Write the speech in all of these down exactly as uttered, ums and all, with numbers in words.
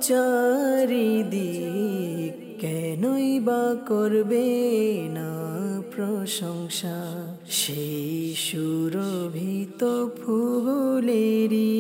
চারিদিক কেনই বা করবে না প্রশংসা সেই সুরভিত ফুলেরি।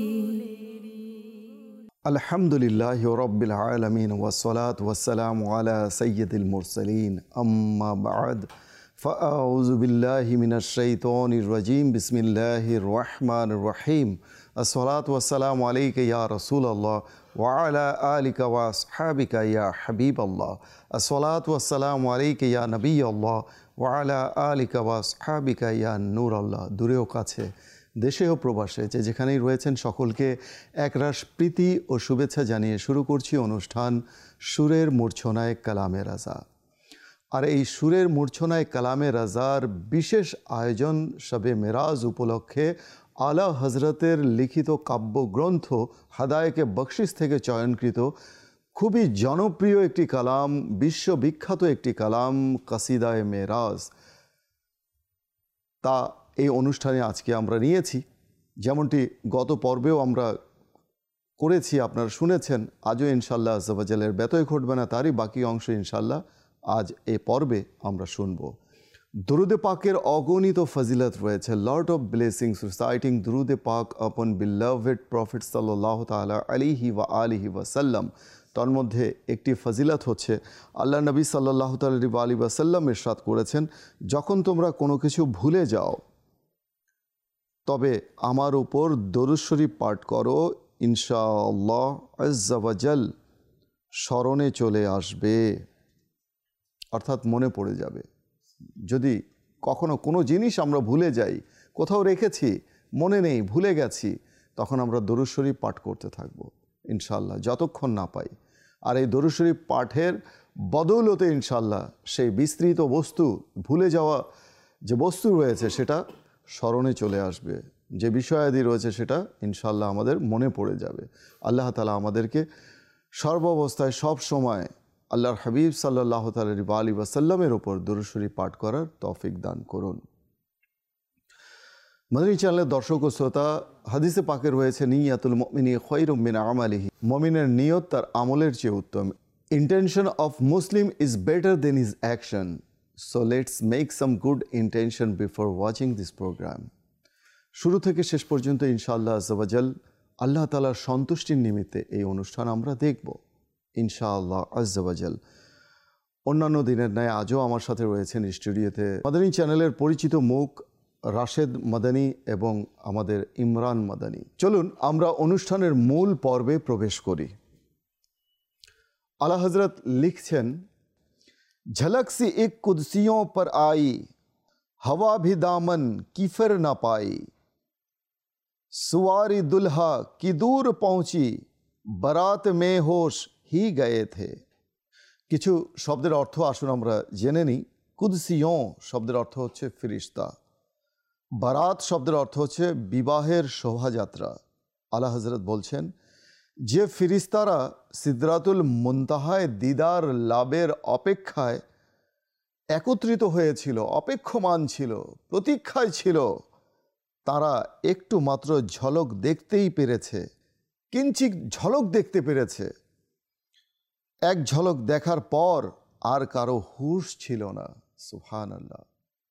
আলহামদুলিল্লাহি রাব্বিল আলামিন ওয়াসসালাতু ওয়াসসালামু আলা সাইয়্যিদিল মুরসালিন আম্মা বা'দ ফাআউযু বিল্লাহি মিনাশ শাইতানির রাজীম বিসমিল্লাহির রহমানির রহিম আসসালাতু ওয়াসসালামু আলাইকা ইয়া রাসূলুল্লাহ ওয়া আলা আলিকা ওয়া আসহাবিকা ইয়া হাবিবাল্লাহ আসসালাতু ওয়াসসালামু আলাইকা ইয়া নবিয়াল্লাহ ওয়া আলা আলিকা ওয়া আসহাবিকা ইয়া নূরাল্লাহ। দূরেও কাছে, দেশে ও প্রবাসে, যে যেখানেই রয়েছেন সকলকে একরাশ প্রীতি ও শুভেচ্ছা জানিয়ে শুরু করছি অনুষ্ঠান সুরের মূর্ছনায় কালামে রাজা। আর এই সুরের মূর্ছনায় কালামে রাজার বিশেষ আয়োজন শবে মেরাজ উপলক্ষে আলা হজরতের লিখিত কাব্যগ্রন্থ হাদায়েকে বকশিস থেকে চয়নকৃত খুবই জনপ্রিয় একটি কালাম, বিশ্ববিখ্যাত একটি কালাম কাসিদায়ে মেরাজ, তা এই অনুষ্ঠানে আজকে আমরা নিয়েছি। যেমনটি গত পর্বেও আমরা করেছি, আপনারা শুনেছেন। আজও ইনশাল্লাহ আজ্জা ওয়া জালের ব্যতয় ঘটবে না, তারই বাকি অংশ ইনশাল্লাহ আজ এই পর্বে আমরা শুনব। দুরুদে পাকের অগণিত ফজিলত রয়েছে। লর্ড অফ ব্লেসিংস রিসাইটিং দুরুদে পাক আপন বিলাভেড প্রফেট সাল্লাল্লাহু তাআলা আলাইহি ওয়া আলিহি ওয়াসাল্লাম। তার মধ্যে একটি ফজিলত হচ্ছে আল্লাহ নবী সাল্লাল্লাহু তাআলা আলাইহি ওয়াসাল্লাম ইরশাদ করেছেন, যখন তোমরা কোনো কিছু ভুলে যাও তবে আমার উপর দরুদ শরীফ পাঠ করো, ইনশাআল্লাহ আজ্জা ওয়া জাল স্মরণে চলে আসবে, অর্থাৎ মনে পড়ে যাবে। যদি কখনো কোনো জিনিস আমরা ভুলে যাই, কোথাও রেখেছি, মনে নেই, ভুলে গেছি, তখন আমরা দরুদ শরীফ পাঠ করতে থাকব ইনশাআল্লাহ যতক্ষণ না পাই। আর এই দরুদ শরীফ পাঠের বদৌলতে ইনশাআল্লাহ সেই বিস্তৃত বস্তু, ভুলে যাওয়া যে বস্তু রয়েছে সেটা স্মরণে চলে আসবে, যে বিষয়াদি রয়েছে সেটা ইনশাআল্লাহ আমাদের মনে পড়ে যাবে। আল্লাহ তাআলা আমাদেরকে সর্বাবস্থায় সব সময় আল্লাহর হাবিব সাল্লাল্লাহু তাআলা আলাইহি ওয়াসাল্লামের ওপর দরুদ শরীফ পাঠ করার তৌফিক দান করুন। মাদানী চ্যানেলের দর্শক ও শ্রোতা, হাদিসে পাকে রয়েছে নিয়াতুল মুমিনি খায়রুম মিন আমালিহি, মুমিনের নিয়ত তার আমলের চেয়ে উত্তম। Intention of Muslim is better than his action, so let's make some good intention before watching this programme. শুরু থেকে শেষ পর্যন্ত ইনশাআল্লাহ আজ্জা ওয়া জাল আল্লাহ তাআলার সন্তুষ্টির নিমিত্তে এই অনুষ্ঠান আমরা দেখব ইনশাআল্লাহ আজ্জা ওয়া জাল। অন্যান্য দিনের ন্যায় আজও আমার সাথে রয়েছেন স্টুডিওতে মাদানী চ্যানেলের পরিচিত মুখ রাশেদ মাদানী এবং আমাদের ইমরান মাদানী। চলুন আমরা অনুষ্ঠানের মূল পর্বে প্রবেশ করি। আলা হজরত লিখছেন, ঝলক সি এক কুদসিयों पर आई, हवा भी दामन की फिर न पाई, सुवारी दुल्हा की दूर पहुंची, बारात में होश ही गए थे। কিছু শব্দের অর্থ আসুন আমরা জেনে নিই। কুদসিयों শব্দের অর্থ হচ্ছে ফিরিস্তা, বারাত শব্দের অর্থ হচ্ছে বিবাহের শোভাযাত্রা। আলা হজরত বলছেন, যে ফিরিস্তারা সিদরাতুল মুনতাহায় দিদার লাভের অপেক্ষায় একত্রিত হয়েছিল, অপেক্ষমান ছিল, প্রতীক্ষায় ছিল, তারা একটু মাত্র ঝলক দেখতেই পেরেছে, কিঞ্চিৎ ঝলক দেখতে পেরেছে। এক ঝলক দেখার পর আর কারো হুঁশ ছিল না। সুবহানাল্লাহ।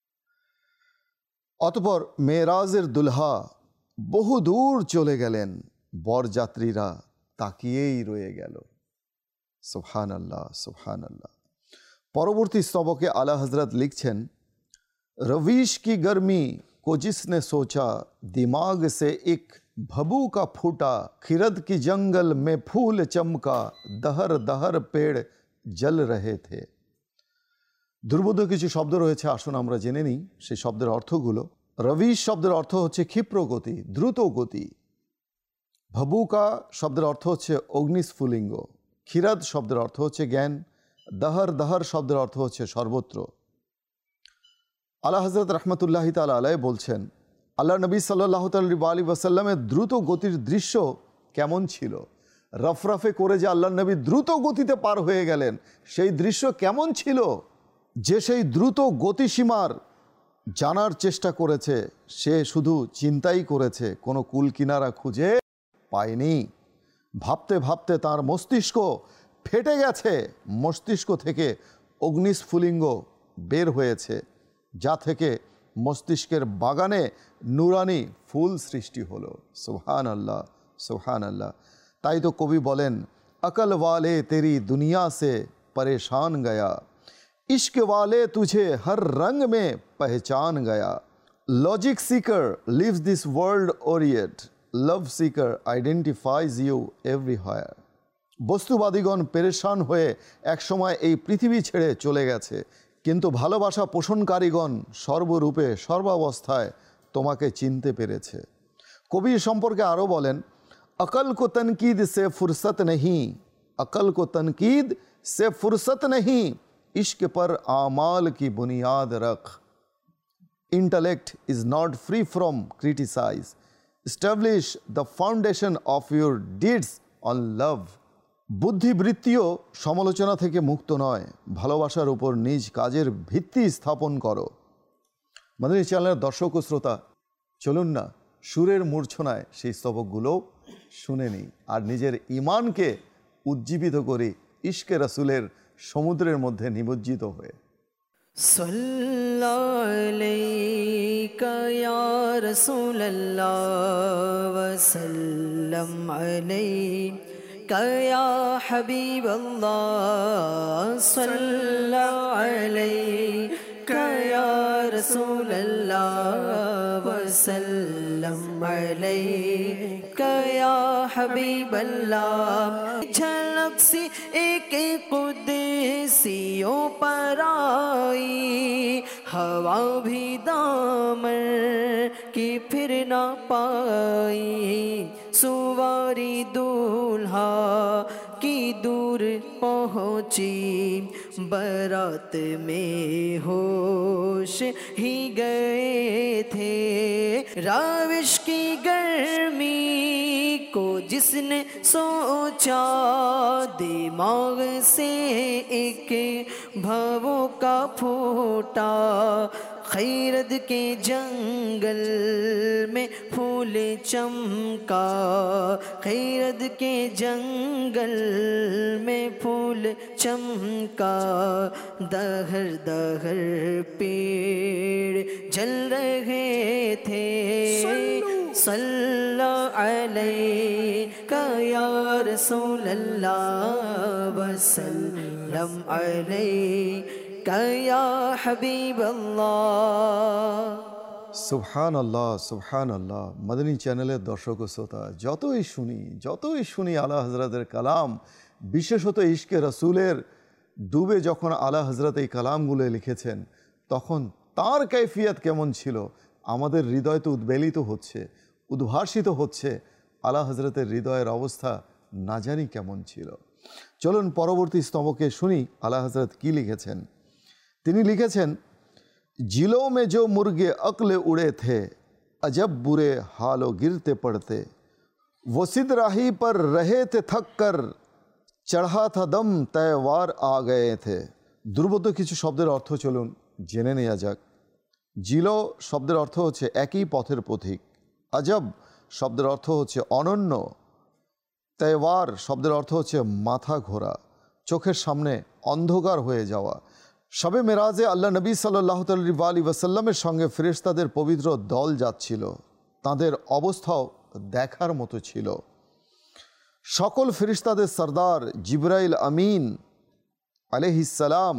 অতঃপর মেরাজের দুলহা বহু দূর চলে গেলেন, বরযাত্রীরা তাকিয়েই রয়ে গেল। সুবহানাল্লাহ, সুবহানাল্লাহ। পরবর্তী স্তবকে আলা হজরত লিখছেন, রবিশ কি গরমি को जिसने सोचा, दिमाग से एक भबू का फूटा, खिरद की जंगल में फूल चमका, दहर दहर पेड़ जल रहे थे। দুর্বোধ্য কিছু শব্দ রয়েছে, আসুন আমরা জেনে নিই সেই শব্দের অর্থগুলো। রবিশ শব্দের অর্থ হচ্ছে ক্ষিপ্র গতি, দ্রুত গতি। ভবুকা শব্দের অর্থ হচ্ছে অগ্নিস্ফুলিঙ্গ। খিরাদ শব্দের অর্থ হচ্ছে জ্ঞান। দাহর দাহর শব্দের অর্থ হচ্ছে সর্বত্র। আলা হজরত রহমতুল্লাহি তাআলা আলাইহি বলছেন, আল্লাহ নবী সাল্লাল্লাহু তাআলা আলাইহি ওয়াসাল্লামের দ্রুত গতির দৃশ্য কেমন ছিল। রফরফে করে যে আল্লাহ নবী দ্রুত গতিতে পার হয়ে গেলেন, সেই দৃশ্য কেমন ছিল। যে সেই দ্রুত গতিসীমার জানার চেষ্টা করেছে, সে শুধু চিন্তাই করেছে, কোনো কুল কিনারা খুঁজে পায়নি। ভাবতে ভাবতে তার মস্তিষ্ক ফেটে গেছে, মস্তিষ্ক থেকে অগ্নিস্ফুলিঙ্গ বের হয়েছে, যা থেকে মস্তিষ্কের বাগানে নুরানি ফুল সৃষ্টি হলো। সুবহান আল্লাহ, সুবহান আল্লাহ। তাই তো কবি বলেন, अकल वाले तेरी दुनिया से परेशान गया, इश्क वाले तुझे हर रंग में पहचान गया। Logic seeker lives this world orient, love seeker identifies you everywhere. বস্তুবাদীগণ পেরেশান হয়ে একসময় এই পৃথিবী ছেড়ে চলে গেছে, কিন্তু ভালোবাসা পোষণকারীগণ সর্বরূপে সর্বাবস্থায় তোমাকে চিনতে পেরেছে। কবি সম্পর্কে আরও বলেন, अकल को तनकीद से फुर्सत नहीं, अकल को तनकीद से फुर्सत नहीं, इश्क पर आमाल की बुनियाद रख। Intellect is not free from criticise, establish the foundation of your deeds on love. বুদ্ধিবৃত্তিও সমালোচনা থেকে মুক্ত নয়, ভালোবাসার উপর নিজ কাজের ভিত্তি স্থাপন করো। মাদানী চ্যানেলের দর্শক ও শ্রোতা, চলুন না সুরের মূর্ছনায় সেই স্তবকগুলো শুনে নিই আর নিজের ইমানকে উজ্জীবিত করি ইশকে রাসূলের সমুদ্রের মধ্যে নিমজ্জিত হয়ে। সাল্লাল্লাহু আলাইকা ইয়া রাসূলুল্লাহ ওয়া সাল্লাম আলাইকা ইয়া হাবিবাল্লাহ, সাল্লাল্লাহু আলাইকা ইয়া রাসূলুল্লাহ ওয়া সাল্লাম আলাইকা ইয়া হাবিবাল্লাহ। झलक सी एक कुदसियों पर आई, हवा भी दामन की फिर ना पाई, सुवारी दूल्हा की दूर पहुँची, बारात में होश ही गए थे। राविश की गर्मी को जिसने सोचा, दिमाग से एक भावों का फूटा, खैरत के जंगल में फूल चमका, खैरत के जंगल में फूल चमका, दहर दहर पेड़ जल रहे थे। सल्लल्लाहु अलैका या रसूलल्लाह व सल्लम अलैका या হাবিবাল্লাহ। সুবহান আল্লাহ, সুবহান আল্লাহ। মাদানী চ্যানেলের দর্শক ও শ্রোতা, যতই শুনি যতই শুনি আলা হযরতের কালাম, বিশেষত ইশকে রাসূলের ডুবে যখন আলা হযরত এই কালামগুলো লিখেছেন, তখন তার কাইফিয়ত কেমন ছিল আমাদের হৃদয় তো উদ্বেলিত হচ্ছে, উদ্ভাসিত হচ্ছে। আলা হযরতের হৃদয়ের অবস্থা না জানি কেমন ছিল। চলুন পরবর্তী স্তবকে শুনি আলা হযরত কি লিখেছেন। তিনি লিখেছেন, जिलों में जो मुर्गे अक्ल उड़े थे, अजब बुरे हालों गिरते पड़ते, वो सिदराही पर रहे थे थक कर, चढ़ा था दम तयवार आ गए थे। দুর্বোধ্য কিছু শব্দের অর্থ চলুন জেনে নেওয়া যাক। জিলো শব্দের অর্থ হচ্ছে একই পথের পথিক, আজব শব্দের অর্থ হচ্ছে অনন্য, তয়ওয়ার শব্দের অর্থ হচ্ছে মাথা ঘোরা, চোখের সামনে অন্ধকার হয়ে যাওয়া। শবে মেরাজে আল্লাহ নবী সাল্লাল্লাহু আলাইহি ওয়াসাল্লামের সঙ্গে ফেরেশতাদের পবিত্র দল যাচ্ছিল, তাদের অবস্থাও দেখার মতো ছিল। সকল ফেরেশতাদের সরদার জিবরাইল আমিন আলাইহিস সালাম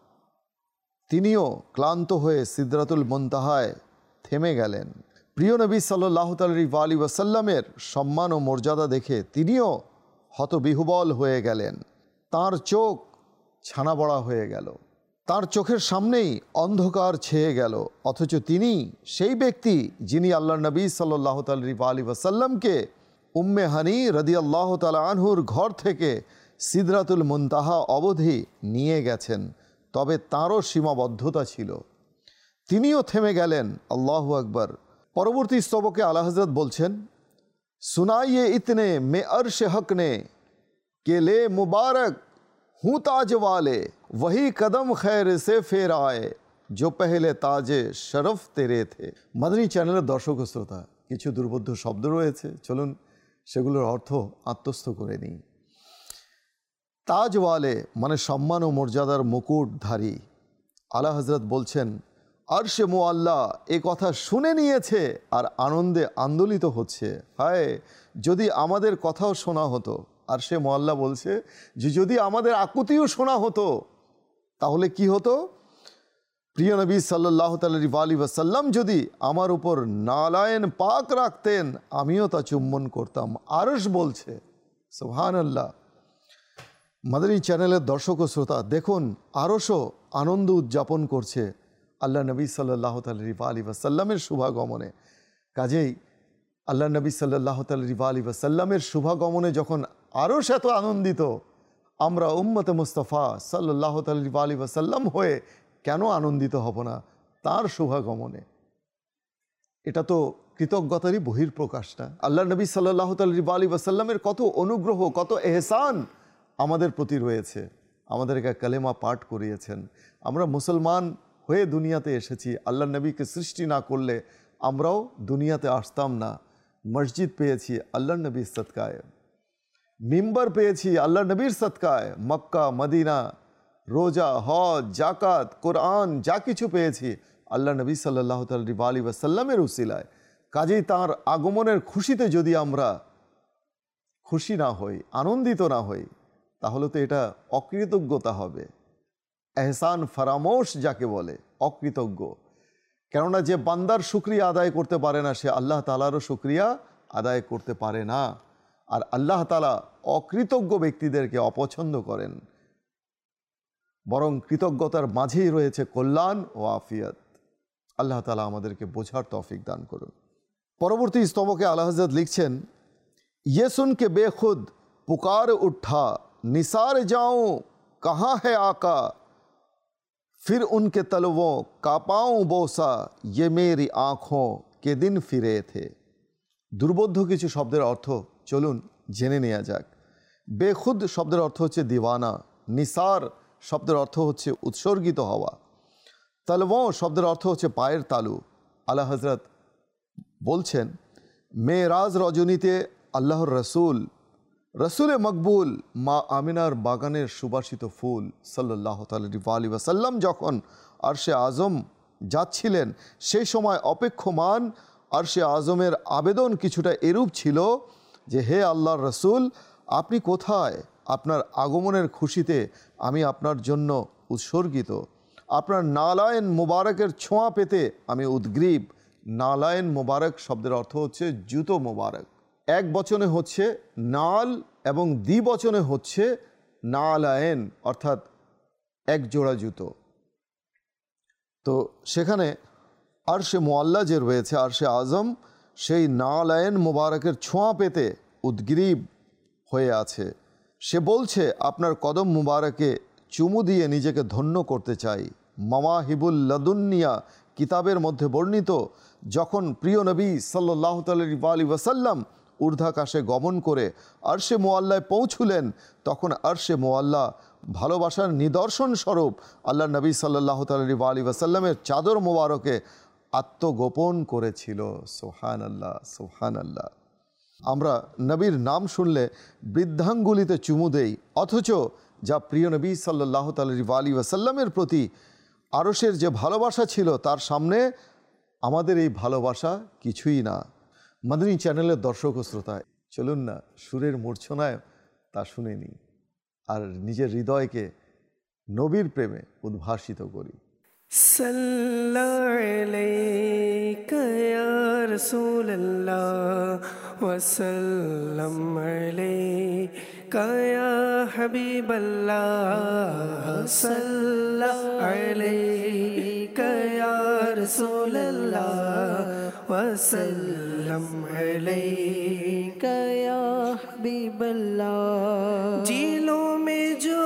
তিনিও ক্লান্ত হয়ে সিদরাতুল মুনতাহায় থেমে গেলেন। প্রিয় নবী সাল্লাল্লাহু আলাইহি ওয়াসাল্লামের সম্মান ও মর্যাদা দেখে তিনিও হতবিহ্বল হয়ে গেলেন। তার চোখ ছানাবড়া হয়ে গেল, তার চোখের সামনেই অন্ধকার ছেয়ে গেল, অথচ তিনি সেই ব্যক্তি যিনি আল্লাহ নবী সাল্লাল্লাহু আলাইহি ওয়াসাল্লামকে উম্মে হানি রাদিয়াল্লাহু তাআলা আনহুর ঘর থেকে সিদরাতুল মুনতাহা অবধি নিয়ে গেছেন, তবে তাঁরও সীমাবদ্ধতা ছিল, তিনিও থেমে গেলেন। আল্লাহু আকবার। পরবর্তী স্তবকে আলা হযরত বলছেন, সুনাইয়ে ইতনে মে अर्श हक ने के ले मुबारक हूँ ताज वाले, वही कदम खैर से फेर आए जो पहले ताजे शरफ तेरे थे। মাদানী চ্যানেলের দর্শক ও শ্রোতা, কিছু দুর্বোধ্য শব্দ রয়েছে, চলুন সেগুলোর অর্থ আত্মস্থ করে নিই। তাজওয়ালে মানে সম্মান ও মর্যাদার মুকুটধারী আলা হজরত বলছেন, আরশে মুআল্লা এ কথা শুনে নিয়েছে আর আনন্দে আন্দোলিত হচ্ছে। হায় যদি আমাদের কথাও শোনা হতো। আরশে মুআল্লা বলছে যে যদি আমাদের আকুতিও শোনা হতো তাহলে কি হতো? প্রিয় নবী সাল্লাল্লাহু আলাইহি ওয়াসাল্লাম যদি আমার উপর নালায়েন পাক রাখতেন আমিও তা চুম্বন করতাম। আরশ বলছে, সুবহানাল্লাহ। মাদানী চ্যানেলের দর্শক ও শ্রোতা দেখুন, আরশও আনন্দ উদযাপন করছে আল্লাহ নবী সাল্লাল্লাহু আলাইহি ওয়াসাল্লামের শুভাগমনে। কাজেই আল্লাহ নবী সাল্লাল্লাহু আলাইহি ওয়াসাল্লামের শুভাগমনে যখন আরশ এত আনন্দিত, আমরা উম্মতে মুস্তাফা সাল্লাল্লাহু আলাইহি ওয়াসাল্লাম হয়ে কেন আনন্দিত হব না তার শুভাগমনে? এটা তো কৃতজ্ঞতারই বহির্প্রকাশ না? আল্লাহ নবী সাল্লাল্লাহু আলাইহি ওয়াসাল্লামের কত অনুগ্রহ, কত এহসান আমাদের প্রতি রয়েছে। আমাদেরকে কালেমা পাঠ করিয়েছেন, আমরা মুসলমান হয়ে দুনিয়াতে এসেছি। আল্লাহ নবীকে সৃষ্টি না করলে আমরাও দুনিয়াতে আসতাম না। মসজিদ পেয়েছি আল্লাহ নবীর সদকায়, মিম্বার পেয়েছি আল্লাহ নবীর সদকায়, মক্কা মদিনা, রোজা, হজ, জাকাত, কোরআন যা কিছু পেয়েছি আল্লাহ নবী সাল্লাল্লাহু আলাইহি ওয়াসাল্লামের উসিলায়। কাজেই তাঁর আগমনের খুশিতে যদি আমরা খুশি না হই, আনন্দিত না হই, তাহলে তো এটা অকৃতজ্ঞতা হবে। এহসান ফরামোশ যাকে বলে, অকৃতজ্ঞ। কেননা যে বান্দার শুকরিয়া আদায় করতে পারে না সে আল্লাহ তাআলারও শুকরিয়া আদায় করতে পারে না। আর আল্লাহ তাআলা অকৃতজ্ঞ ব্যক্তিদেরকে অপছন্দ করেন, বরং কৃতজ্ঞতার মাঝেই রয়েছে কল্যাণ ও আফিয়ত। আল্লাহ তাআলা আমাদেরকে বোঝার তৌফিক দান করুন। পরবর্তী স্তবকে আলা হযরত লিখছেন, ये सुन के बेखुद पुकार उठा निसार जाऊं कहाँ है आका, फिर उनके तलवों का पाऊं बोसा ये मेरी आँखों के दिन फिरे थे। দুর্বোধ্য কিছু শব্দের অর্থ চলুন জেনে নেওয়া যাক। বেখুদ শব্দের অর্থ হচ্ছে দিওয়ানা, নিসার শব্দের অর্থ হচ্ছে উৎসর্গিত হওয়া, তলওয়া শব্দের অর্থ হচ্ছে পায়ের তালু। আলা হযরত বলছেন, মেরাজ রজনীতে আল্লাহর রসুল, রসুলে মকবুল মা আমিনার বাগানের সুবাসিত ফুল সাল্লাল্লাহু আলাইহি ওয়াসাল্লাম যখন আরশে আজম যাচ্ছিলেন সেই সময় অপেক্ষমান আরশে আজমের আবেদন কিছুটা এরূপ ছিল যে, হে আল্লাহর রসুল আপনি কোথায়? আপনার আগমনের খুশিতে আমি আপনার জন্য উৎসর্গিত। আপনার নালায়েন মুবারকের ছোঁয়া পেতে আমি উদ্গ্রীব। নালায়েন মুবারক শব্দের অর্থ হচ্ছে জুতো মুবারক। এক বচনে হচ্ছে নাল এবং দ্বিবচনে হচ্ছে নালায়েন, অর্থাৎ এক জোড়া জুতো। তো সেখানে আরশে মুআল্লা যে রয়েছে আরশে আজম, সেই নালায়েন মুবারকের ছোঁয়া পেতে উদ্গ্রীব হয়ে আছে। সে বলছে আপনার কদম মুবারকে চুমু দিয়ে নিজেকে ধন্য করতে চাই। মাওয়াহিবুল লাদুন্নিয়া কিতাবের মধ্যে বর্ণিত, যখন প্রিয় নবী সাল্লাল্লাহু আলাইহি ওয়াসাল্লাম ঊর্ধ্বাকাশে গমন করে আরশে মুআল্লায় পৌঁছলেন, তখন আরশে মুআল্লা ভালোবাসার নিদর্শন স্বরূপ আল্লাহ নবী সাল্লাল্লাহু আলাইহি ওয়াসাল্লামের চাদর মোবারকে আত্মগোপন করেছিল। সুবহানাল্লাহ, সুবহানাল্লাহ। আমরা নবীর নাম শুনলে বৃদ্ধাঙ্গুলিতে চুমু দেই, অথচ যা প্রিয় নবী সাল্লাল্লাহু আলাইহি ওয়াসাল্লামের প্রতি আরশের যে ভালোবাসা ছিল তার সামনে আমাদের এই ভালোবাসা কিছুই না। মাদানী চ্যানেলের দর্শক ও শ্রোতা, চলুন না সুরের মূর্ছনায় তা শুনে নিই আর নিজের হৃদয়কে নবীর প্রেমে উদ্ভাসিত করি। সাল্লাল্লাহু আলাইকা ইয়া রাসূলুল্লাহ ওয়া সাল্লাম আলাইকা ইয়া হাবিবাল্লাহ, সাল্লাল্লাহু আলাইকা ইয়া রাসূলুল্লাহ ওয়া সাল্লাম আলাইকা ইয়া হাবিবাল্লাহ। জিলোं में जो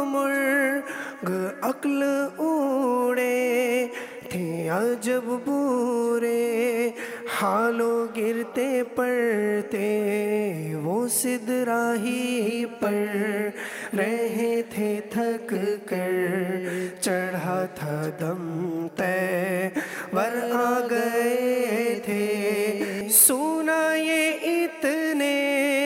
मुर्ग अक्ल उड़े थे अजब बुरे हालों गिरते पड़ते वो सिदराही पर रहे थे थक कर चढ़ा था दम तय वर आ गए थे। सुना ये इतने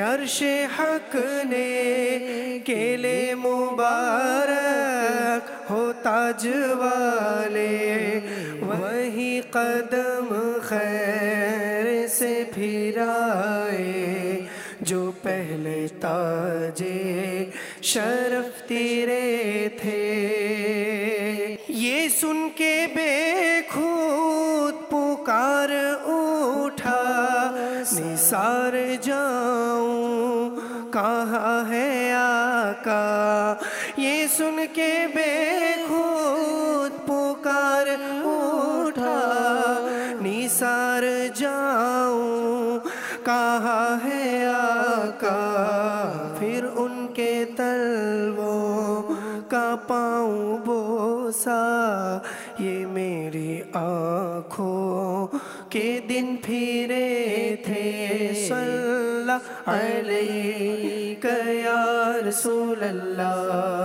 अर्शे हक ने केले मुबारक हो ताज वाले, वही कदम खैर से फिराए जो पहले ताजे शरफ तेरे थे। ये सुन के बेखुद पुकार उठा, निसार जाऊं कहाँ है आका। ये सुन के बेखुद पुकार उठा, निसार जाऊं कहाँ है आका। फिर उनके तलवों का पाऊं बोसा, ये मेरी आँखों के दिन फिरे थे। सल्लल्लाहु अलैका या रसूल अल्लाह,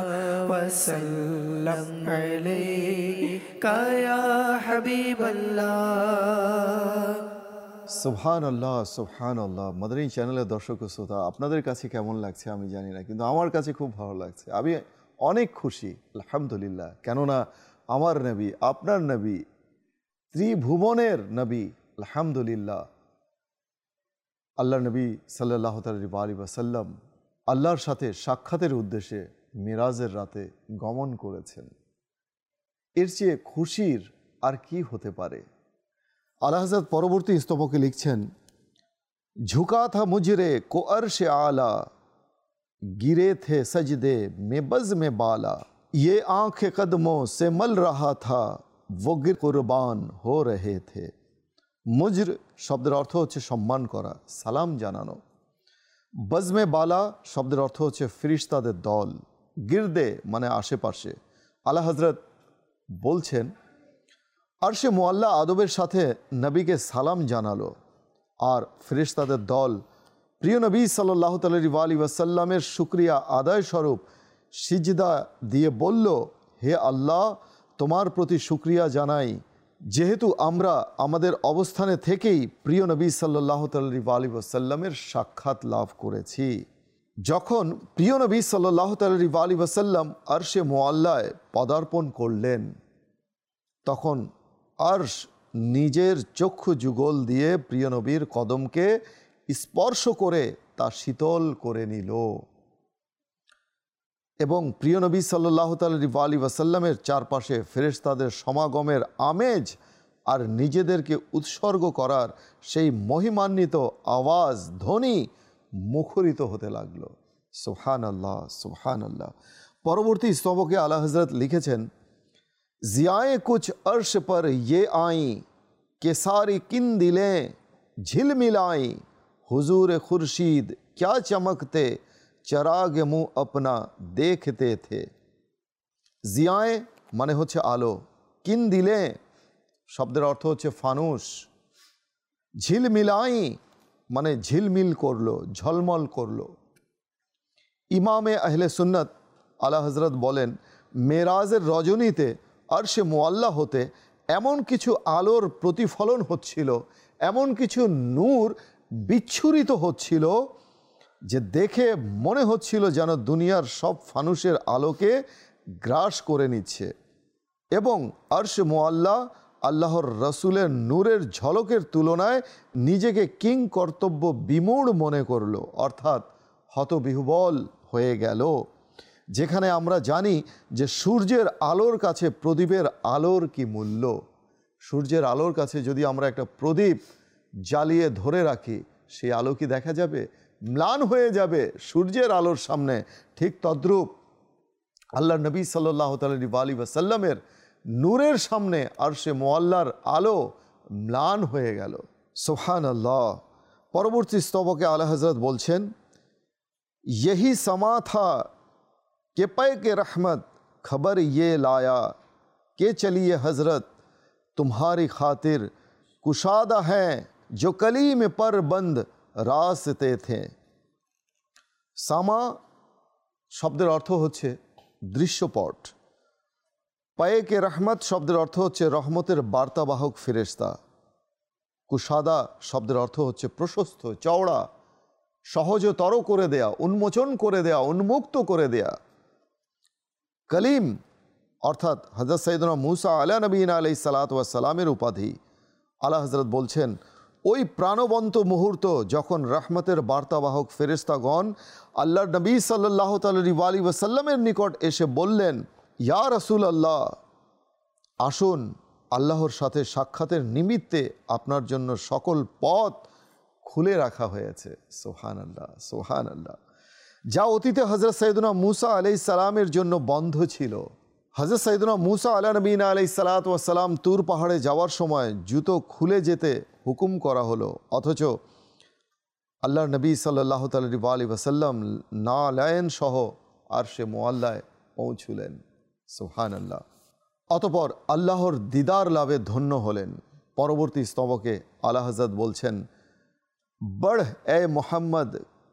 वसल्लम अलैका या हबीब अल्लाह। সুবহান আল্লাহ, সুবহান আল্লাহ। মাদানী চ্যানেলের দর্শক ও শ্রোতা, আপনাদের কাছে কেমন লাগছে আমি জানি না, কিন্তু আমার কাছে খুব ভালো লাগছে। আমি অনেক খুশি আলহামদুলিল্লাহ। কেননা আমার নবী, আপনার নবী, ত্রিভুবনের নবী আলহামদুলিল্লাহ, আল্লাহ নবী সাল্লাল্লাহু আলাইহি ওয়াসাল্লাম আল্লাহর সাথে সাক্ষাতের উদ্দেশ্যে মিরাজের রাতে গমন করেছেন। এর চেয়ে খুশির আর কি হতে পারে। আলা হযরত পরবর্তী স্তবকে লিখছেন, ঝুকা থা মুজরে কো আরশে আলা, गिरे थे सजदे में बज़ में बाला, ये आँखें कदमों से मल रहा था, वो गिर कुर्बान हो रहे थे। মুজর শব্দের অর্থ হচ্ছে সম্মান করা, সালাম জানানো। বজমে বালা শব্দের অর্থ হচ্ছে ফিরিস্তাদের দল। গিরদে মানে আশেপাশে। আলা হযরত বলছেন, আরশে মুআল্লা আদবের সাথে নবীকে সালাম জানালো, আর ফিরিস্তাদের দল প্রিয় নবী সাল্লাল্লাহু আলাইহি ওয়াসাল্লামের শুকরিয়া আদায় স্বরূপ সিজদা দিয়ে বলল, হে আল্লাহ, তোমার প্রতি শুকরিয়া জানাই, যেহেতু আমরা আমাদের অবস্থানে থেকেই প্রিয় নবী সাল্লাল্লাহু আলাইহি ওয়াসাল্লামের সাক্ষাৎ লাভ করেছি। যখন প্রিয় নবী সাল্লাল্লাহু আলাইহি ওয়াসাল্লাম আরশে মুআল্লায় পদার্পণ করলেন, তখন আরশ নিজের চক্ষু যুগল দিয়ে প্রিয় নবীর কদমকে স্পর্শ করে তা শীতল করে নিল এবং প্রিয় নবী সাল্লাল্লাহু আলাইহি ওয়াসাল্লামের চারপাশে ফেরেশতাদের সমাগমের আমেজ আর নিজেদেরকে উৎসর্গ করার সেই মহিমান্বিত আওয়াজ ধ্বনি মুখরিত হতে লাগলো। সুবহানাল্লাহ, সুবহানাল্লাহ। পরবর্তী স্তবকে আলা হযরত লিখেছেন, জিয়ায়ে কুছ अर्श पर ये आई के सारी किन दिलें झिलमिलाई, हुजूर खुर्शीद क्या चमकते चराग मुँह अपना देखते थे। জিয়ায়ে মানে হচ্ছে আলো, কিন দিলে শব্দের অর্থ হচ্ছে ফানুস, ঝিলমিলাই মানে ঝিলমিল করলো, ঝলমল করলো। ইমামে আহলে সুন্নত আলা হযরত বলেন, মেরাজের রজনীতে আরশে মুআল্লা হতে এমন কিছু আলোর প্রতিফলন হচ্ছিল, এমন কিছু নূর বিচ্ছুরিত হচ্ছিল যে দেখে মনে হচ্ছিল যেন দুনিয়ার সব ফানুসের আলোকে গ্রাস করে নিচ্ছে। এবং আরশে মুআল্লা আল্লাহর রসুলের নূরের ঝলকের তুলনায় নিজেকে কিং কর্তব্য বিমূঢ় মনে করলো, অর্থাৎ হতবিহ্বল হয়ে গেল। যেখানে আমরা জানি যে সূর্যের আলোর কাছে প্রদীপের আলোর কি মূল্য। সূর্যের আলোর কাছে যদি আমরা একটা প্রদীপ জ্বালিয়ে ধরে রাখি, সেই আলো কি দেখা যাবে? ম্লান হয়ে যাবে সূর্যের আলোর সামনে। ঠিক তদ্রূপ আল্লাহ নবী সাল্লাল্লাহু আলাইহি ওয়াসাল্লামের নূরের সামনে আরশে মুআল্লার আলো ম্লান হয়ে গেল। সুবহানাল্লাহ। পরবর্তী স্তবকে আলা হযরত বলছেন, यही समा था कि पै के रहमत खबर ये लाया के चलिए हजरत तुम्हारी खातिर कुशादा हैं जो कली में पर बंद रास्ते थे। সামা শব্দের অর্থ হচ্ছে দৃশ্যপট। পায়েকে রহমত শব্দের অর্থ হচ্ছে রহমতের বার্তাবাহক ফেরেশতা। কুশাদা শব্দের অর্থ হচ্ছে প্রশস্ত, চওড়া। সহজতর করে দেয়া, উন্মোচন করে দেয়া, উন্মুক্ত করে দেয়া। কলিম অর্থাৎ হযরত সাইয়েদনা মুসা আলা নবীনা আলাইহিস সালাতু ওয়াস সালামের উপাধি। আলা হযরত বলছেন, ওই প্রাণবন্ত মুহূর্ত যখন রহমতের বার্তাবাহক ফেরেশতাগণ আল্লাহর নবী সাল্লাল্লাহু আলাইহি ওয়াসাল্লামের নিকট এসে বললেন, ইয়া রাসূলুল্লাহ, আসুন, আল্লাহর সাথে সাক্ষাতের নিমিত্তে আপনার জন্য সকল পথ খুলে রাখা হয়েছে। সুবহানাল্লাহ, সুবহানাল্লাহ। যা অতীতে হযরত সাইয়েদনা মুসা আলাইহিস সালামের জন্য বন্ধ ছিল। হযরত সাইয়েদনা মুসা আলা নবীনা আলাইহিস সালাতু ওয়াস সালাম তুর পাহাড়ে যাওয়ার সময় জুতো খুলে যেতে হুকুম করা হলো, অথচ আল্লাহর নবী সাল্লাল্লাহু আলাইহি ওয়াসাল্লাম নালায়েন সহ আরশে মুআল্লায় পৌঁছলেন। সুবহানাল্লাহ। অতঃপর আল্লাহর দিদার লাভে ধন্য হলেন। পরবর্তী স্তবকে আলা হযরত বলছেন, বড় এ মোহাম্মদ,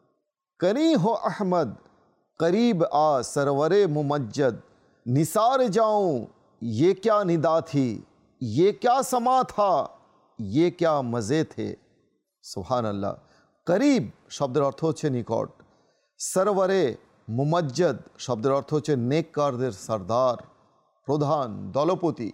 করি হো আহমদ, করিব আ সরওরে মুমজ্জদ, নিসার যাऊं ये क्या निदा थी, ये क्या समा था, ये क्या मज़े थे। সুবহানাল্লাহ। করিব শব্দের অর্থ হচ্ছে নিকট, সরওয়ারে মুমজ্জদ শব্দের অর্থ হচ্ছে নেককারদের সরদার, প্রধান, দলপতি।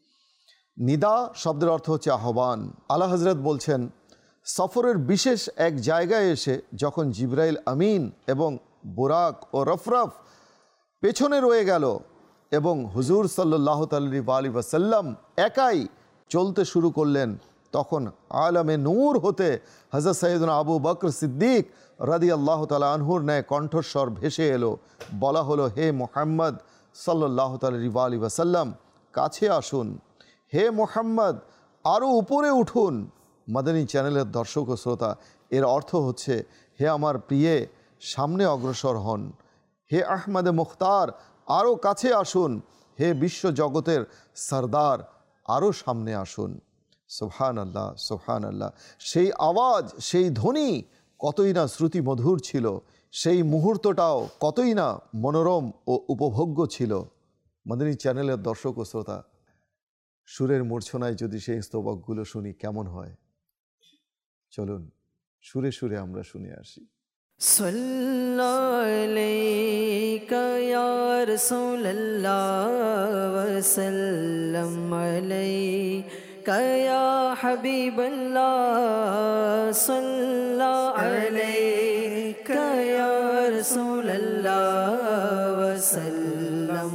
নিদা শব্দের অর্থ হচ্ছে আহ্বান। আলা হযরত বলছেন, সফরের বিশেষ এক জায়গায় এসে যখন জিবরাইল আমিন এবং বুরাক ও রফরফ পেছনে রয়ে গেল এবং হুজুর সাল্লাল্লাহু আলাইহি ওয়াসাল্লাম একাই চলতে শুরু করলেন, তখন আলমে নূর হতে হযরত সাইয়েদনা আবু বকর সিদ্দিক রাদিয়াল্লাহু তাআলা আনহুর ন্যায় কণ্ঠস্বর ভেসে এলো। বলা হলো, হে মুহাম্মদ সাল্লাল্লাহু আলাইহি ওয়াসাল্লাম, কাছে আসুন। হে মুহাম্মদ, আরও উপরে উঠুন। মাদানী চ্যানেলের দর্শক ও শ্রোতা, এর অর্থ হচ্ছে, হে আমার প্রিয়ে, সামনে অগ্রসর হন। হে আহমদে মুখতার, আরও কাছে আসুন। হে বিশ্ব জগতের সরদার, আরও সামনে আসুন। সুবহানাল্লাহ, সুবহানাল্লাহ। সেই আওয়াজ, সেই ধ্বনি কতই না শ্রুতি মধুর ছিল, সেই মুহূর্তটাও কতই না মনোরম ও উপভোগ্য ছিল। মাদানী চ্যানেলের দর্শক ও শ্রোতা, সুরের মূর্ছনায় যদি সেই স্তবকগুলো শুনি কেমন হয়? চলুন সুরে সুরে আমরা শুনে আসি। সাল্লাল্লাহু আলাইকা ইয়া রাসূলুল্লাহ ওয়া সাল্লাম আলাইকা ইয়া হাবিবাল্লাহ, সাল্লাল্লাহু আলাইকা ইয়া রাসূলুল্লাহ ওয়া সাল্লাম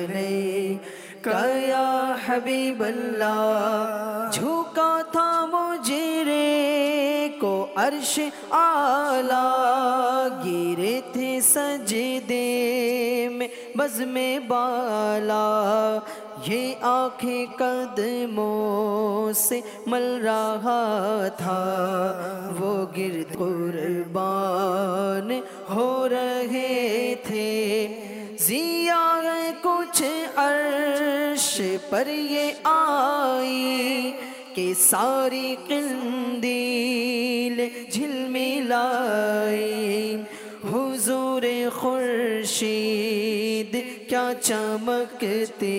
আলাইকা ইয়া হাবিবাল্লাহ। झुका था मुझे रे को अर्श आला, गिरे थे सजदे में बज़्मे बाला, ये आँखें कदमों से मल रहा था, वो गिर्द कुर्बान हो रहे थे। जिया कुछ अर्श पर ये आई कि सारी किंदील झिलमिलाई, हुजूर खुर्शीद क्या चमकते,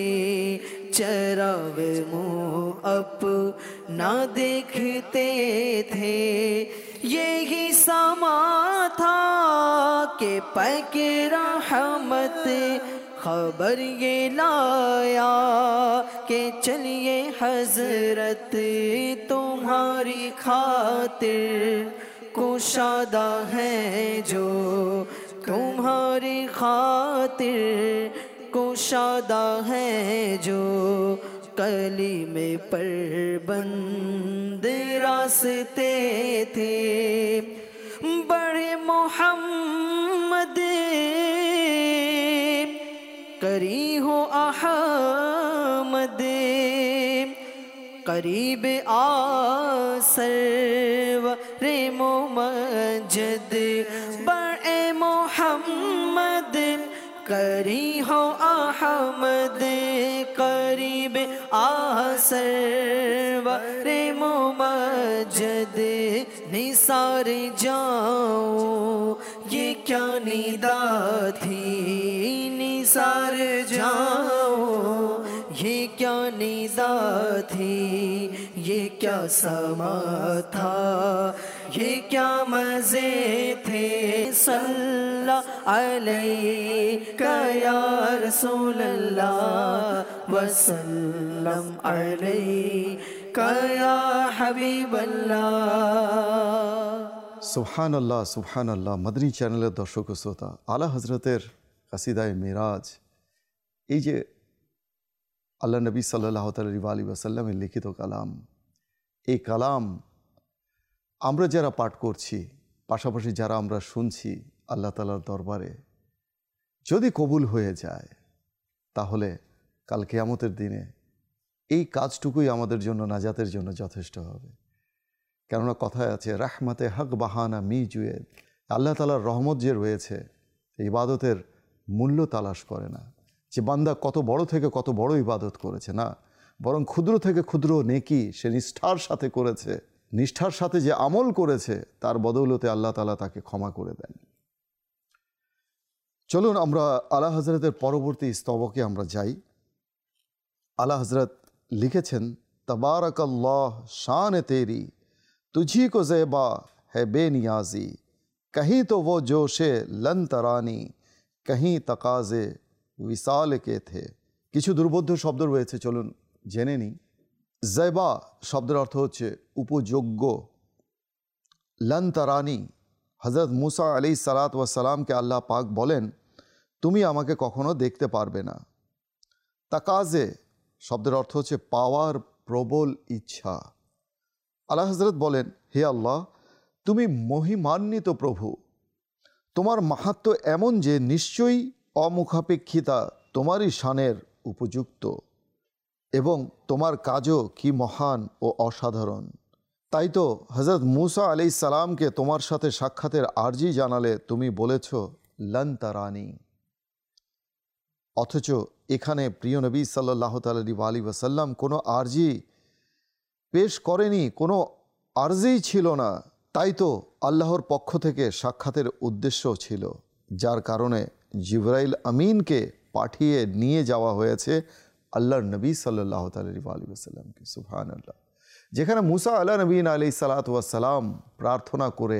चराग मुँह अपना देखते थे। यही समा था कि पैक रहमत खबर ये लाया कि चलिए हजरत तुम्हारी खातिर कुशादा है जो, तुम्हारी खातिर कुशादा है जो, कलीमे पर बंद रास्ते थे। बड़े मोहम्मद करी हो अहमद, करीब आ सरवरे मुमज्जद। बड़े मोहम्मद करी हो अहमद, करीब आ सरवरे मुमज्जद। निसार जाऊं ये क्या निदा थी, निसार जाऊं ये क्या निदा थी, ये क्या समा था, ये क्या मज़े थे। सल्ला अलैका या रसूलल्लाह वसल्लम अलैका या हबीबल्लाह। সুবহান আল্লাহ, সুবহান আল্লাহ। মাদানী চ্যানেলের দর্শক ও শ্রোতা, আলা হজরতের কাসিদায়ে মেরাজ, এই যে আল্লাহ নবী সাল্লাল্লাহু আলাইহি ওয়াসাল্লামের লিখিত কালাম, এই কালাম আমরা যারা পাঠ করছি, পাশাপাশি যারা আমরা শুনছি আল্লাহ তাআলার দরবারে, যদি কবুল হয়ে যায় তাহলে কাল কিয়ামতের দিনে এই কাজটুকুই আমাদের জন্য নাজাতের জন্য যথেষ্ট হবে। কেননা কথায় আছে, রাহমাতে হক বাহানা মি জুয়েদ, আল্লাহ তাআলার রহমত যে রয়েছে ইবাদতের মূল্য তালাশ করে না, যে বান্দা কত বড় থেকে কত বড় ইবাদত করেছে, না, বরং ক্ষুদ্র থেকে ক্ষুদ্র নেকি সে নিষ্ঠার সাথে করেছে, নিষ্ঠার সাথে যে আমল করেছে তার বদৌলতে আল্লাহ তাআলা তাকে ক্ষমা করে দেন। চলুন আমরা আলা হজরতের পরবর্তী স্তবকে আমরা যাই। আলা হজরত লিখেছেন, তবারকাল্লাহ শান তেরি तुझी को ज़ेबा है बेनियाजी, कहीं तो वो जोशे लन तरानी, कहीं तकाज़े विसाल के थे। কিছু দুর্বোধ্য শব্দ রয়েছে, চলুন জেনে নিই। ज़ेबा শব্দের অর্থ হচ্ছে উপযোগ্য। लन तरानी, হজরত মুসা আলাইহিস সালাত ওয়াস সালামকে আল্লাহ পাক বলেন, তুমি আমাকে কখনো দেখতে পারবে না। তাকাজে শব্দের অর্থ হচ্ছে পাওয়ার প্রবল ইচ্ছা। আলা হজরত বলেন, হে আল্লাহ, তুমি মহিমান্বিত প্রভু, তোমার মাহাত্ম্য এমন যে নিশ্চয়ই অমুখাপেক্ষিতা তোমারই শানের উপযুক্ত, এবং তোমার কাজও কি মহান ও অসাধারণ। তাই তো হজরত মুসা আলাইহিস সালামকে তোমার সাথে সাক্ষাতের আর্জি জানালে তুমি বলেছ লন তারানি। অথচ এখানে প্রিয় নবী সাল্লাল্লাহু আলাইহি ওয়াসাল্লাম কোনো আর্জি পেশ করেনি, কোনো আর্জিই ছিল না। তাই তো আল্লাহর পক্ষ থেকে সাক্ষাতের উদ্দেশ্য ছিল, যার কারণে জিবরাইল আমিনকে পাঠিয়ে নিয়ে যাওয়া হয়েছে আল্লাহর নবী সাল্লাল্লাহু আলাইহি ওয়াসাল্লামকে। সুবহানাল্লাহ। যেখানে মুসা আলা নবীন আলাইহিস সালাতু ওয়াস সালাম প্রার্থনা করে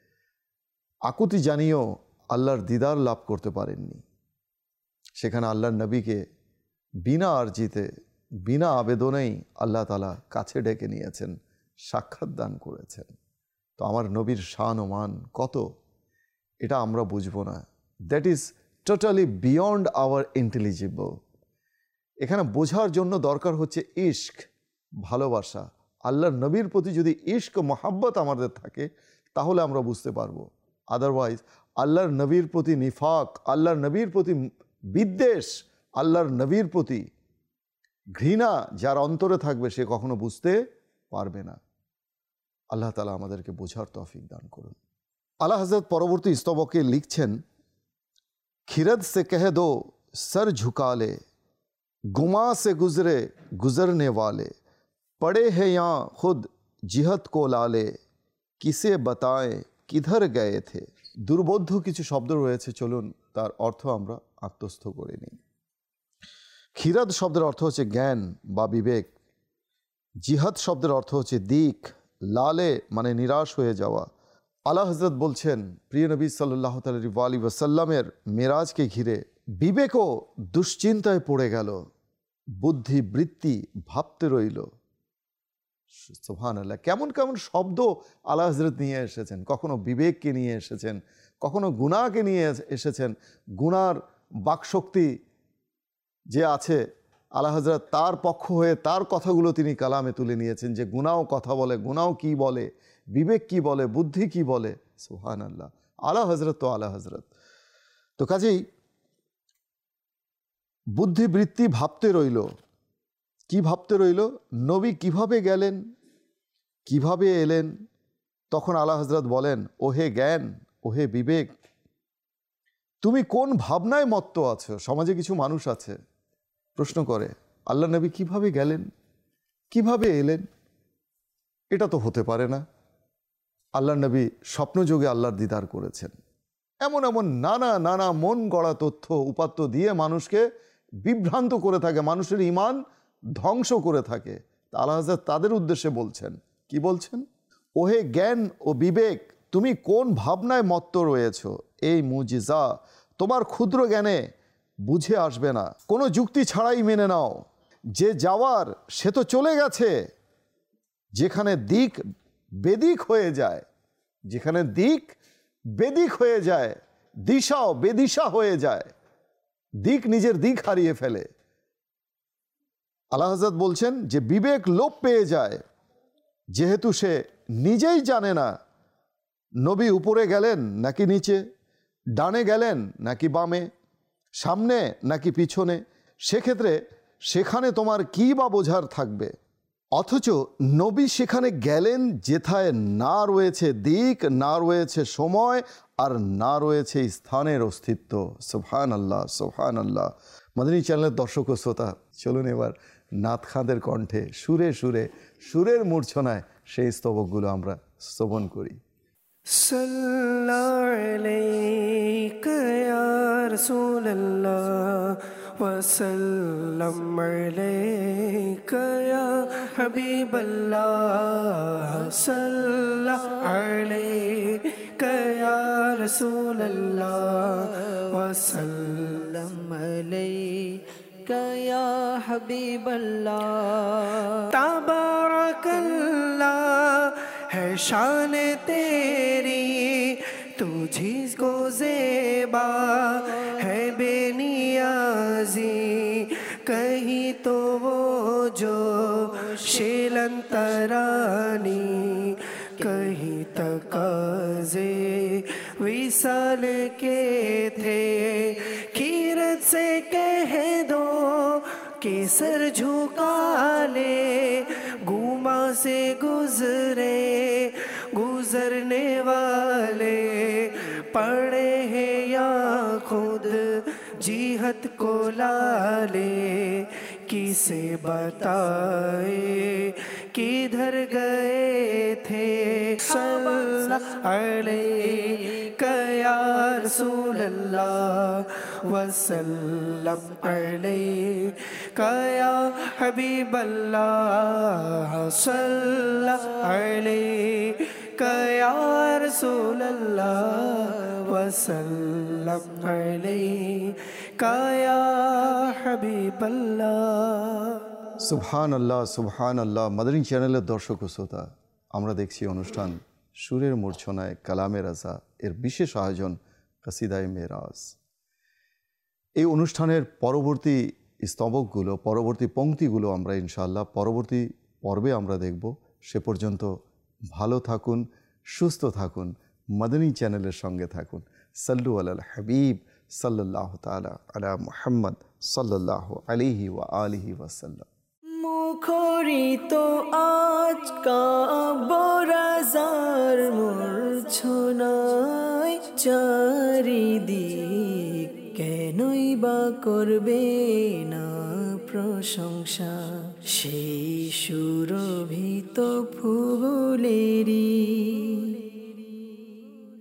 আকুতি জানিয়েও আল্লাহর দিদার লাভ করতে পারেননি, সেখানে আল্লাহর নবীকে বিনা আরজিতে, বিনা আবেদনেই আল্লাহ তাআলা কাছে ডেকে নিয়েছেন, সাক্ষাৎ দান করেছেন। তো আমার নবীর শান ও মান কত, এটা আমরা বুঝবো না। That is totally beyond our intelligible. এখানে বোঝার জন্য দরকার হচ্ছে ইশক, ভালোবাসা। আল্লাহর নবীর প্রতি যদি ইশক ও মহাব্বত আমাদের থাকে তাহলে আমরা বুঝতে পারবো। আদারওয়াইজ আল্লাহর নবীর প্রতি নিফাক, আল্লাহর নবীর প্রতি বিদ্বেষ, আল্লাহর নবীর প্রতি ঘৃণা যার অন্তরে থাকবে সে কখনো বুঝতে পারবে না। আল্লাহ তাআলা আমাদেরকে বোঝার তৌফিক দান করুন। আলা হযরত পরবর্তী স্তবকে লিখছেন, খিরদ সে কহ দো সর ঝুকা লে, গুমা সে গুজরে গুজরনে वाले, पड़े हैं यहाँ खुद जिहत को लाले, किसे बताएं किधर गए थे। দুর্বোধ্য কিছু শব্দ রয়েছে, চলুন তার অর্থ আমরা আত্মস্থ করে নিই। খিরাদ শব্দের অর্থ হচ্ছে জ্ঞান বা বিবেক। জিহাদ শব্দের অর্থ হচ্ছে দিক। লালে মানে নিরাশ হয়ে যাওয়া। আলা হযরত বলছেন, প্রিয় নবী সাল্লাল্লাহু আলাইহি ওয়াসাল্লামের মেরাজকে ঘিরে বিবেকও দুশ্চিন্তায় পড়ে গেল, বুদ্ধি বৃত্তি ভাবতে রইল। সুবহানাল্লাহ। কেমন কেমন শব্দ আলা হযরত নিয়ে এসেছেন। কখনো বিবেককে নিয়ে এসেছেন, কখনো গুনাহকে নিয়ে এসেছেন। গুনার বাকশক্তি যে আছে আলা হযরত তার পক্ষ হয়ে তার কথাগুলো তিনি কালামে তুলে নিয়েছেন, যে গুনাও কথা বলে, গুনাও কি বলে, বিবেক কি বলে, বুদ্ধি কি বলে। সুবহানাল্লাহ। আলা হযরত তো আলা হযরত। তো কাজেই বুদ্ধিবৃত্তি ভাবতে রইল। কি ভাবতে রইল? নবী কিভাবে গেলেন, কিভাবে এলেন। তখন আলা হযরত বলেন, ওহে জ্ঞান, ওহে বিবেক, তুমি কোন ভাবনায় মত্ত আছো। সমাজে কিছু মানুষ আছে প্রশ্ন করে, আল্লাহ নবী কিভাবে গেলেন, কিভাবে এলেন। এটা তো হতে পারে না। আল্লাহ নবী স্বপ্নযোগে আল্লাহর দিদার করেছেন। এমন এমন নানা নানা মন গড়া তথ্য উপাত্ত দিয়ে মানুষকে বিভ্রান্ত করে থাকে, মানুষের ঈমান ধ্বংস করে থাকে। আলা হযরত তাদের উদ্দেশ্যে বলছেন, কি বলছেন? ওহে জ্ঞান ও বিবেক, তুমি কোন ভাবনায় মত্ত রয়েছ? এই মুজিজা তোমার ক্ষুদ্র জ্ঞানে বুঝে আসবে না, কোনো যুক্তি ছাড়াই মেনে নাও। যে যাওয়ার সে তো চলে গেছে, যেখানে দিক বেদিক হয়ে যায়, যেখানে দিক বেদিক হয়ে যায়, দিশাও বেদিশা হয়ে যায়, দিক নিজের দিক হারিয়ে ফেলে। আলা হযরত বলছেন যে বিবেক লোপ পেয়ে যায়, যেহেতু সে নিজেই জানে না নবী উপরে গেলেন নাকি নিচে, ডানে গেলেন নাকি বামে, সামনে নাকি পিছনে, সেক্ষেত্রে সেখানে তোমার কী বা বোঝার থাকবে? অথচ নবী সেখানে গেলেন যেথায় না রয়েছে দিক, না রয়েছে সময়, আর না রয়েছে স্থানের অস্তিত্ব। সুবহানাল্লাহ, সুবহানাল্লাহ। মাদানী চ্যানেলের দর্শক ও শ্রোতা, চলুন এবার নাত খাঁদের কণ্ঠে সুরে সুরে সুরের মূর্ছনায় সেই স্তবকগুলো আমরা শ্রবণ করি। সাল্লাল্লাহু আলাইকা ইয়া রাসূলুল্লাহ ওয়া সাল্লাম আলাইকা ইয়া হাবিবাল্লাহ, সাল্লাল্লাহু আলাইকা ইয়া রাসূলুল্লাহ ওয়া সাল্লাম আলাইকা ইয়া হাবিবাল্লাহ। তাবারাকাল্লাহ ہے شان تیری، تجھی کو زیبا ہے بے نیازی، کہیں تو وہ جو شیلن ترانی، کہیں تقاضے وصال کے تھے، خیرت سے کہہ دو کہ سر جھکا لے، گوما سے گزرے گزرنے والے، پڑے ہیں یا خود جہت کو لالے، کسے بتائے کدھر گئے تھے؟ صلی اللہ علیہ یا رسول اللہ وسلم علیہ یا حبیب اللہ، صلی اللہ علیہ یا رسول اللہ وسلم علیہ یا حبیب اللہ۔ সুবহান আল্লাহ, সুবহান আল্লাহ। মাদানী চ্যানেলের দর্শক ও শ্রোতা, আমরা দেখছি অনুষ্ঠান সুরের মূর্ছনায় কালামে রাজা এর বিশেষ আয়োজন কাসিদায়ে মেরাজ। এই অনুষ্ঠানের পরবর্তী স্তবকগুলো, পরবর্তী পংক্তিগুলো আমরা ইনশাআল্লাহ পরবর্তী পর্বে আমরা দেখব। সে পর্যন্ত ভালো থাকুন, সুস্থ থাকুন, মাদানী চ্যানেলের সঙ্গে থাকুন। সাল্লু আলাল হাবিব সাল্লাল্লাহু তাআলা আলা মুহাম্মদ সাল্লাল্লাহু আলাইহি ওয়া আলিহি ওয়াসাল্লাম। মুখরিত আজ কাবরাজার মূর্ছনায়, চারিদিক কেনই বা করবে না প্রশংসা, সেই সুরভিত ফুলেরই